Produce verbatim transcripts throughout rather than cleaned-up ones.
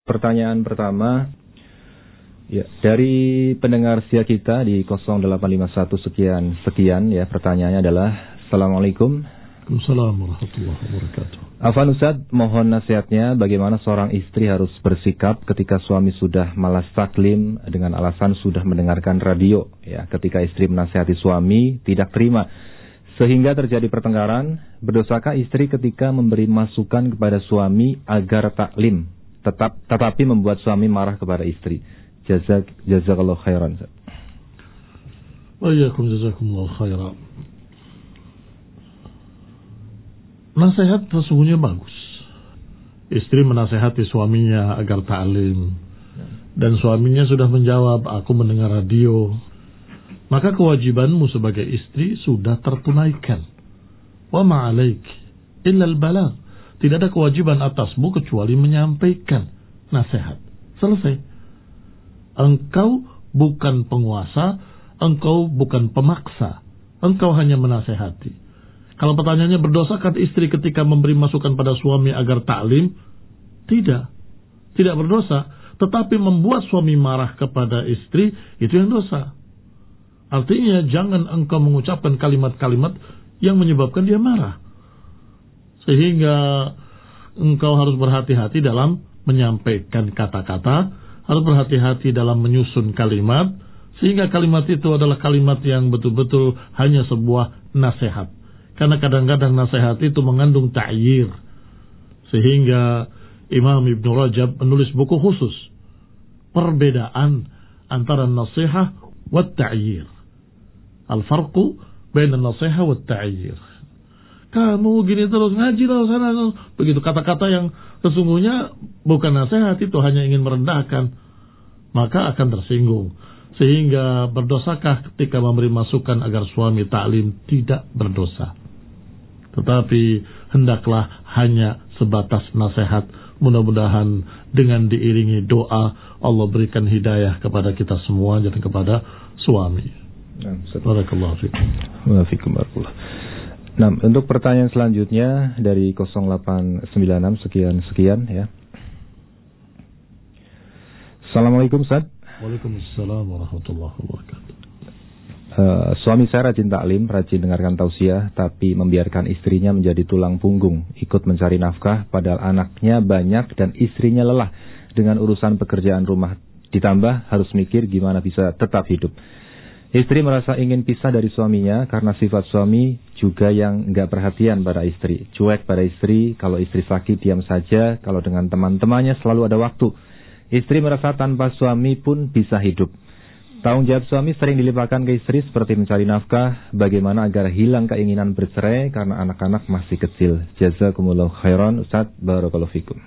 Pertanyaan pertama, ya, dari pendengar setia kita di nol delapan lima satu sekian sekian ya, pertanyaannya adalah Assalamualaikum. Assalamualaikum warahmatullahi wabarakatuh. Afan Ustaz, mohon nasihatnya bagaimana seorang istri harus bersikap ketika suami sudah malas taklim dengan alasan sudah mendengarkan radio ya, ketika istri menasihati suami tidak terima sehingga terjadi pertengkaran. Berdosakah istri ketika memberi masukan kepada suami agar taklim tetap tetapi membuat suami marah kepada istri? Jazak jazakallahu khairan. Wa iyyakum jazakumullahu khairan. Nasihat sesungguhnya bagus. Istri menasihati suaminya agar ta'lim, dan suaminya sudah menjawab, aku mendengar radio, maka kewajibanmu sebagai istri sudah tertunaikan. Wa ma'alaik illal balagh. Tidak ada kewajiban atasmu kecuali menyampaikan nasihat. Selesai. Engkau bukan penguasa, engkau bukan pemaksa, engkau hanya menasihati. Kalau pertanyaannya, berdosakah istri ketika memberi masukan pada suami agar taklim? Tidak. Tidak berdosa. Tetapi membuat suami marah kepada istri, itu yang dosa. Artinya, jangan engkau mengucapkan kalimat-kalimat yang menyebabkan dia marah. Sehingga engkau harus berhati-hati dalam menyampaikan kata-kata, harus berhati-hati dalam menyusun kalimat, sehingga kalimat itu adalah kalimat yang betul-betul hanya sebuah nasihat. Karena kadang-kadang nasihat itu mengandung ta'yir. Sehingga Imam Ibn Rajab menulis buku khusus. Perbedaan antara nasihat wa ta'yir. Al-farqu baina nasihat wa ta'yir. Kamu gini terus, ngaji terus sana. Begitu kata-kata yang sesungguhnya bukan nasihat, itu hanya ingin merendahkan. Maka akan tersinggung. Sehingga berdosakah ketika memberi masukan agar suami taklim? Tidak berdosa. Tetapi hendaklah hanya sebatas nasihat. Mudah-mudahan dengan diiringi doa, Allah berikan hidayah kepada kita semua dan kepada suami. Barakallahu fikum. Wa fikum barakallah. Nah, untuk pertanyaan selanjutnya dari nol delapan sembilan enam sekian sekian ya. Assalamualaikum Ustaz. Waalaikumsalam warahmatullahi wabarakatuh. Uh, suami saya rajin taklim, rajin dengarkan tausiah, tapi membiarkan istrinya menjadi tulang punggung, ikut mencari nafkah, padahal anaknya banyak dan istrinya lelah dengan urusan pekerjaan rumah. Ditambah harus mikir gimana bisa tetap hidup. Istri merasa ingin pisah dari suaminya karena sifat suami juga yang enggak perhatian pada istri. Cuek pada istri, kalau istri sakit diam saja, kalau dengan teman-temannya selalu ada waktu. Istri merasa tanpa suami pun bisa hidup. Tanggung jawab suami sering dilimpahkan ke istri seperti mencari nafkah, bagaimana agar hilang keinginan bercerai karena anak-anak masih kecil. Jazakumullahu khairan Ustaz, barakallahu fikum.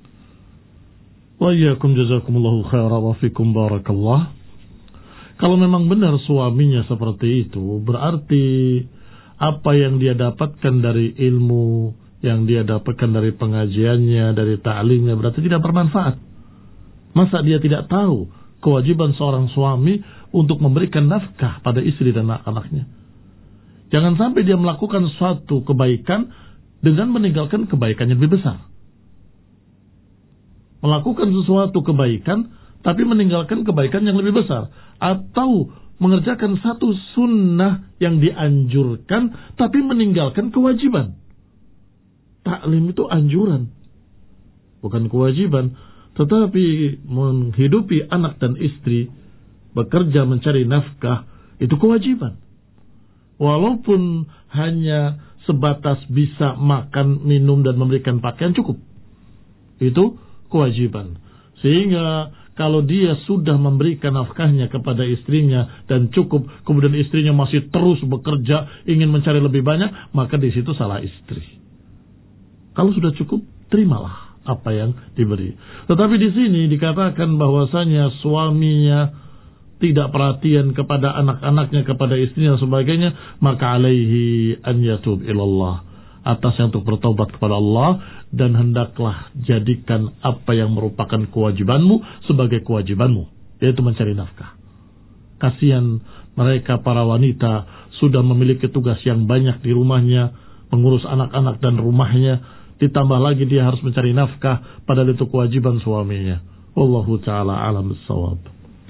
Wa iyyakum jazakumullahu khairan wa fikum barakallah. Kalau memang benar suaminya seperti itu, berarti apa yang dia dapatkan dari ilmu, yang dia dapatkan dari pengajiannya, dari ta'limnya, berarti tidak bermanfaat. Masa dia tidak tahu kewajiban seorang suami untuk memberikan nafkah pada istri dan anak-anaknya? Jangan sampai dia melakukan suatu kebaikan dengan meninggalkan kebaikan yang lebih besar. Melakukan sesuatu kebaikan tapi meninggalkan kebaikan yang lebih besar. Atau mengerjakan satu sunnah yang dianjurkan tapi meninggalkan kewajiban. Taklim itu anjuran, bukan kewajiban. Tetapi menghidupi anak dan istri, bekerja mencari nafkah, itu kewajiban. Walaupun hanya sebatas bisa makan, minum, dan memberikan pakaian, cukup. Itu kewajiban. Sehingga kalau dia sudah memberikan nafkahnya kepada istrinya dan cukup, kemudian istrinya masih terus bekerja, ingin mencari lebih banyak, maka di situ salah istri. Kalau sudah cukup, terimalah apa yang diberi. Tetapi di sini dikatakan bahwasanya suaminya tidak perhatian kepada anak-anaknya, kepada istrinya dan sebagainya, maka alaihi an yatub ilallah, atasnya untuk bertobat kepada Allah, dan hendaklah jadikan apa yang merupakan kewajibanmu sebagai kewajibanmu, yaitu mencari nafkah. Kasihan mereka para wanita sudah memiliki tugas yang banyak di rumahnya, mengurus anak-anak dan rumahnya, Ditambah lagi dia harus mencari nafkah, padahal itu kewajiban suaminya. Wallahu ta'ala alam bissawab.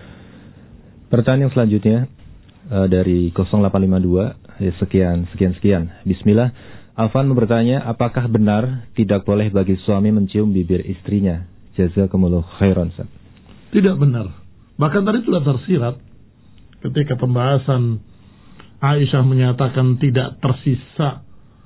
Pertanyaan selanjutnya uh, dari nol delapan lima dua, ya, sekian, sekian, sekian. Bismillah. Afan bertanya, apakah benar tidak boleh bagi suami mencium bibir istrinya? Jazakumullah khairan. Tidak benar. Bahkan tadi sudah tersirat ketika pembahasan Aisyah menyatakan tidak tersisa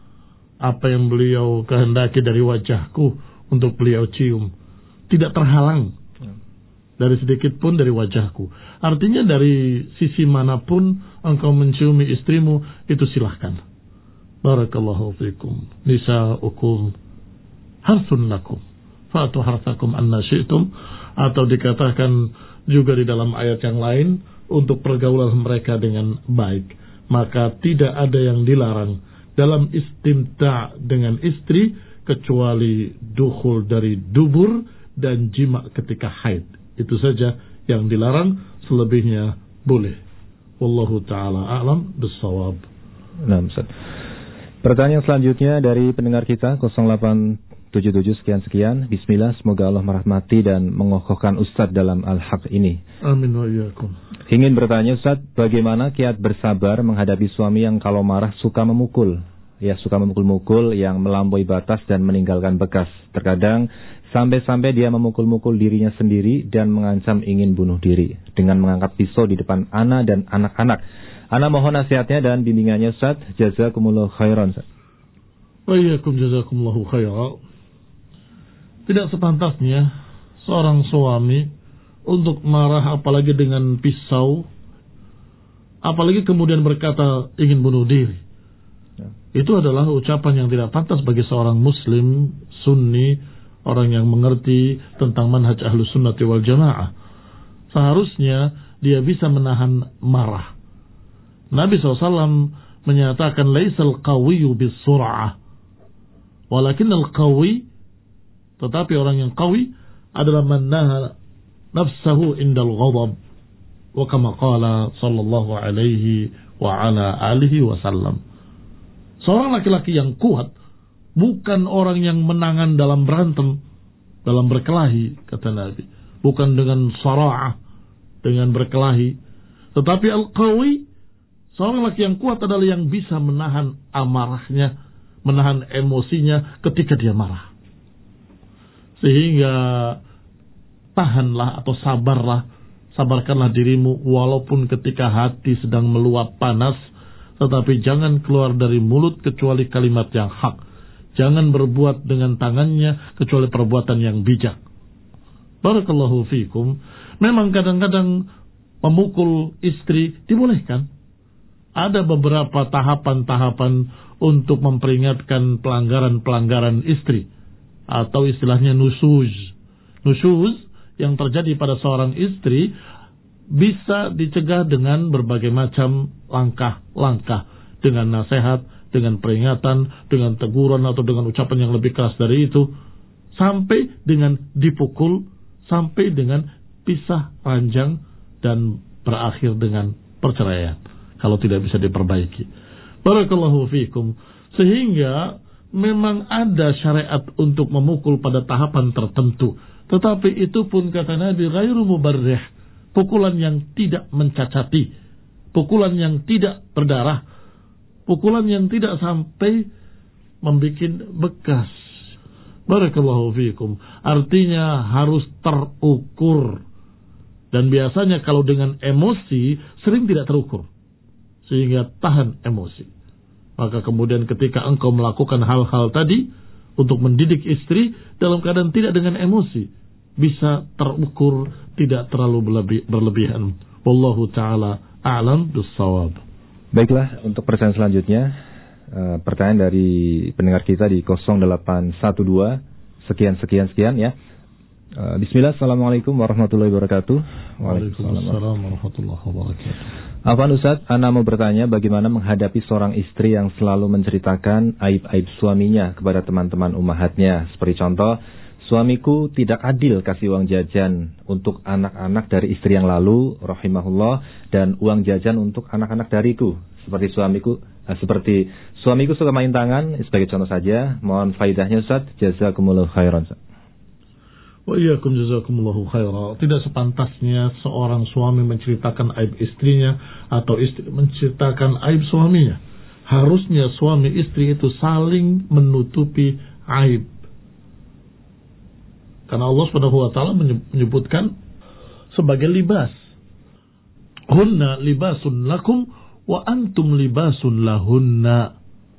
apa yang beliau kehendaki dari wajahku untuk beliau cium. Tidak terhalang dari sedikit pun dari wajahku. Artinya dari sisi manapun engkau menciumi istrimu, itu silahkan. Barakallahu fikum. Nisa'ukum harsun lakum fa'atu harsakum anna syi'tum. Atau dikatakan juga di dalam ayat yang lain, untuk pergaulan mereka dengan baik. Maka tidak ada yang dilarang dalam istimta' dengan istri kecuali dukhul dari dubur dan jima ketika haid. Itu saja yang dilarang, selebihnya boleh. Wallahu ta'ala a'lam bissawab. Nah, Ustaz. Pertanyaan selanjutnya dari pendengar kita nol delapan tujuh tujuh sekian sekian. Bismillah, semoga Allah merahmati dan mengokohkan Ustaz dalam al-haq ini. Amin wa iyyakum. Ingin bertanya Ustaz, bagaimana kiat bersabar menghadapi suami yang kalau marah suka memukul? Ya, suka memukul-mukul yang melampaui batas dan meninggalkan bekas. Terkadang sampai-sampai dia memukul-mukul dirinya sendiri dan mengancam ingin bunuh diri dengan mengangkat pisau di depan ana dan anak-anak. Ana mohon nasihatnya dan bimbingannya Ustaz. Jazakumullah khairan Ustaz. Wa iyyakum jazakumullahu khairan. Tidak sepantasnya seorang suami untuk marah apalagi dengan pisau, apalagi kemudian berkata ingin bunuh diri. Ya. Itu adalah ucapan yang tidak pantas bagi seorang muslim sunni, orang yang mengerti tentang manhaj ahlus sunnati wal jamaah. Seharusnya dia bisa menahan marah. Nabi shallallahu alaihi wasallam menyatakan laisal qawiyyu bis-sur'ah walakinnal qawi, tetapi orang yang qawi adalah man naha nafsahu indal ghadab, wa kama qala sallallahu alaihi wa ala alihi wasallam. Seorang laki-laki yang kuat bukan orang yang menangan dalam berantem, dalam berkelahi, kata Nabi, bukan dengan sara'ah, dengan berkelahi, tetapi al-qawi, seorang laki yang kuat adalah yang bisa menahan amarahnya, menahan emosinya ketika dia marah. Sehingga tahanlah atau sabarlah, sabarkanlah dirimu walaupun ketika hati sedang meluap panas, tetapi jangan keluar dari mulut kecuali kalimat yang hak. Jangan berbuat dengan tangannya kecuali perbuatan yang bijak. Barakallahu fikum. Memang kadang-kadang memukul istri dibolehkan. Ada beberapa tahapan-tahapan untuk memperingatkan pelanggaran-pelanggaran istri. Atau istilahnya nusuz. Nusuz yang terjadi pada seorang istri bisa dicegah dengan berbagai macam langkah-langkah. Dengan nasihat, dengan peringatan, dengan teguran atau dengan ucapan yang lebih keras dari itu. Sampai dengan dipukul, sampai dengan pisah ranjang dan berakhir dengan perceraian. Kalau tidak bisa diperbaiki. Barakallahu fikum. Sehingga memang ada syariat untuk memukul pada tahapan tertentu. Tetapi itu pun kata Nabi ghairu mubarrih. Pukulan yang tidak mencacati. Pukulan yang tidak berdarah. Pukulan yang tidak sampai membuat bekas. Barakallahu fikum. Artinya harus terukur. Dan biasanya kalau dengan emosi sering tidak terukur. Sehingga tahan emosi. Maka kemudian ketika engkau melakukan hal-hal tadi untuk mendidik istri dalam keadaan tidak dengan emosi, bisa terukur, tidak terlalu berlebih, berlebihan. Wallahu ta'ala a'lam bis-shawab. Baiklah, untuk pertanyaan selanjutnya, uh, pertanyaan dari pendengar kita di nol delapan satu dua sekian sekian sekian ya. Uh, Bismillah, assalamualaikum warahmatullahi wabarakatuh. Waalaikumsalam warahmatullahi wabarakatuh. Afwan Ustaz, Ana mau bertanya bagaimana menghadapi seorang istri yang selalu menceritakan aib-aib suaminya kepada teman-teman ummahatnya. Seperti contoh, suamiku tidak adil kasih uang jajan untuk anak-anak dari istri yang lalu, rahimahullah, dan uang jajan untuk anak-anak dariku. Seperti suamiku Nah, seperti suamiku suka main tangan, sebagai contoh saja, mohon faidahnya Ustaz. Jazakumullahu khairan. Wa iyyakum jazakumullahu khairan. Tidak sepantasnya seorang suami menceritakan aib istrinya atau istri menceritakan aib suaminya. Harusnya suami istri itu saling menutupi aib. Karena Allah Subhanahu wa taala menyebutkan sebagai libas. Hunna libasun lakum wa antum libasun lahunna.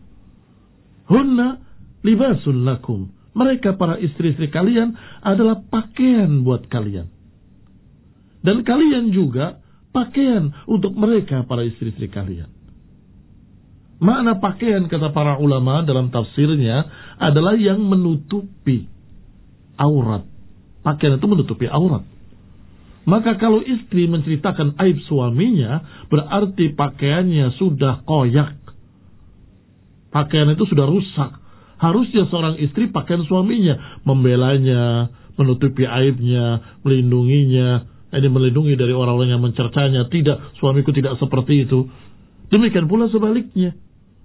Hunna libasun lakum. Mereka para istri-istri kalian adalah pakaian buat kalian. Dan kalian juga pakaian untuk mereka para istri-istri kalian. Makna pakaian kata para ulama dalam tafsirnya adalah yang menutupi aurat. Pakaian itu menutupi aurat. Maka kalau istri menceritakan aib suaminya, berarti pakaiannya sudah koyak. Pakaian itu sudah rusak. Harusnya seorang istri pakaian suaminya, membelanya, menutupi aibnya, melindunginya, ini melindungi dari orang-orang yang mencercanya. Tidak, suamiku tidak seperti itu. Demikian pula sebaliknya.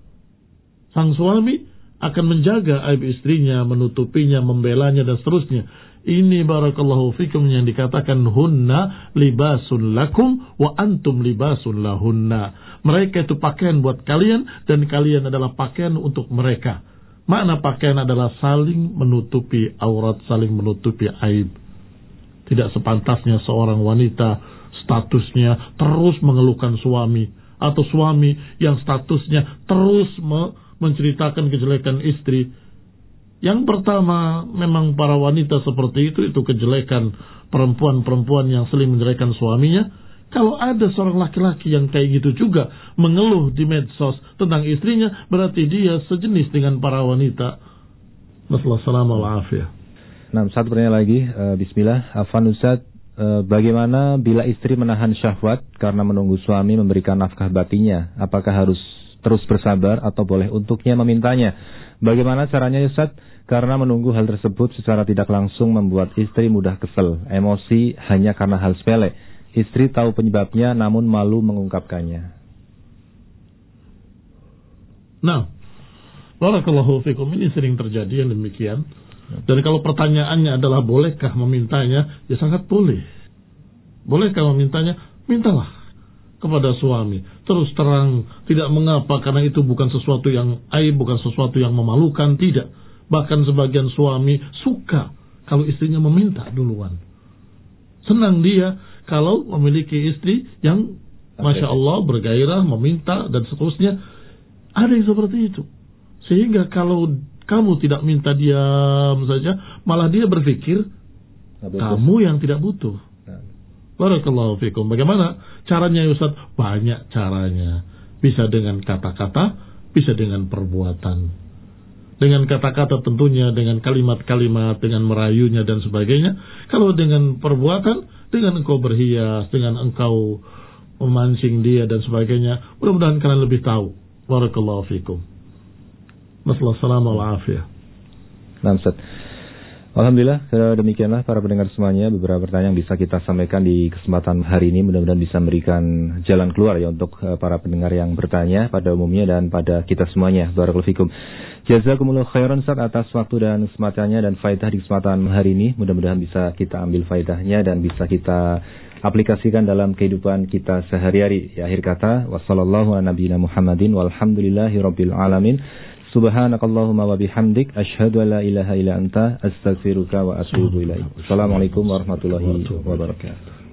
Sang suami akan menjaga aib istrinya, menutupinya, membelanya, dan seterusnya. Ini barakallahu fikum yang dikatakan hunna libasun lakum wa antum libasun lahunna. Mereka itu pakaian buat kalian dan kalian adalah pakaian untuk mereka. Makna pakaian adalah saling menutupi aurat, saling menutupi aib. Tidak sepantasnya seorang wanita statusnya terus mengeluhkan suami, atau suami yang statusnya terus me- menceritakan kejelekan istri. Yang pertama, memang para wanita seperti itu, itu kejelekan perempuan-perempuan yang sering menjelekan suaminya. Kalau ada seorang laki-laki yang kayak gitu juga mengeluh di medsos tentang istrinya, berarti dia sejenis dengan para wanita. Wassalamualaikum warahmatullahi wabarakatuh. Nah, satu pertanyaan lagi. Uh, Bismillah. Afwan Ustaz, uh, bagaimana bila istri menahan syahwat karena menunggu suami memberikan nafkah batinnya? Apakah harus terus bersabar atau boleh untuknya memintanya? Bagaimana caranya Ustaz? Karena menunggu hal tersebut secara tidak langsung membuat istri mudah kesel, emosi hanya karena hal sepele. Istri tahu penyebabnya namun malu mengungkapkannya. Nah, barakallahu fikum, ini sering terjadi yang demikian. Dan kalau pertanyaannya adalah bolehkah memintanya, ya sangat boleh. Bolehkah memintanya? Mintalah kepada suami. Terus terang, tidak mengapa karena itu bukan sesuatu yang aib, bukan sesuatu yang memalukan, tidak. Bahkan sebagian suami suka kalau istrinya meminta duluan. Senang dia kalau memiliki istri yang Masya Allah bergairah, meminta dan seterusnya. Ada yang seperti itu. Sehingga kalau kamu tidak minta, diam saja, malah dia berpikir kamu yang tidak butuh. Barakallahu fikum. Bagaimana caranya Ustaz? Banyak caranya. Bisa dengan kata-kata, bisa dengan perbuatan. Dengan kata-kata tentunya, dengan kalimat-kalimat, dengan merayunya dan sebagainya. Kalau dengan perbuatan, dengan engkau berhias, dengan engkau memancing dia dan sebagainya. Mudah-mudahan kalian lebih tahu. Barakallahu fikum. Wassalamualaikum warahmatullahi wabarakatuh. Alhamdulillah, demikianlah para pendengar semuanya, beberapa pertanyaan yang bisa kita sampaikan di kesempatan hari ini. Mudah-mudahan bisa memberikan jalan keluar ya untuk para pendengar yang bertanya pada umumnya dan pada kita semuanya. Barakallahu fikum. Jazakumullahu khairan Ustaz atas waktu dan kesempatannya dan faedah di kesempatan hari ini. Mudah-mudahan bisa kita ambil faedahnya dan bisa kita aplikasikan dalam kehidupan kita sehari-hari. Ya, akhir kata, wassallallahu ala nabiyina Muhammadin walhamdulillahi rabbil alamin. Subhanakallahumma wa bihamdik asyhadu an la ilaha illa anta astaghfiruka wa atubu ilaik. Assalamualaikum warahmatullahi wabarakatuh.